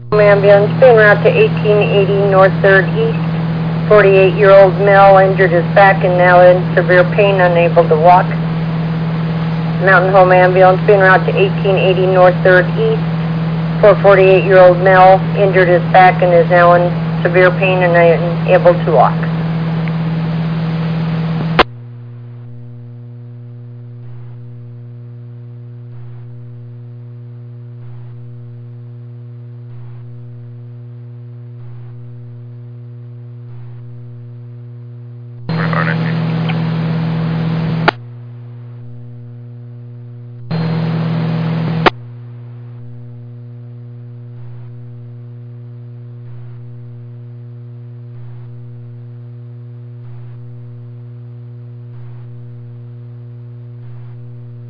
Ambulance being route to 1880 North 3rd East. 48-year-old male injured his back and now in severe pain, unable to walk. Mountain Home Ambulance being route to 1880 North 3rd East. For 48-year-old male injured his back and is now in severe pain and unable to walk.